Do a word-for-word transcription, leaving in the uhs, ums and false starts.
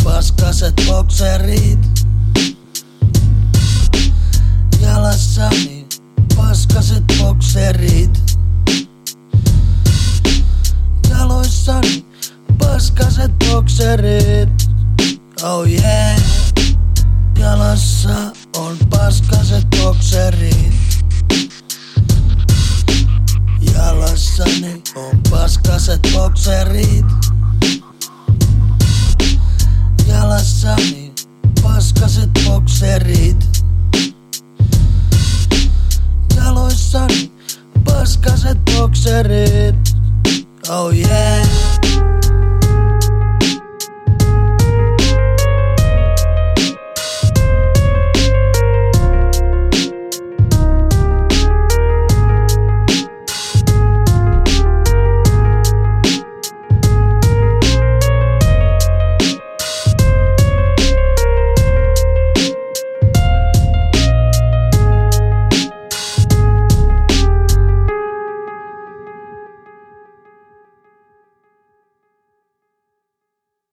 paskaset bokserit. Jalassani paskaset bokserit. Jaloissani paskaset bokserit. Oh yeah. Jalassa on paskaset bokserit. Jalassani on paskaset bokserit. Jalassani paskaset bokserit. Jaloissani paskaset bokserit. Oh yeah.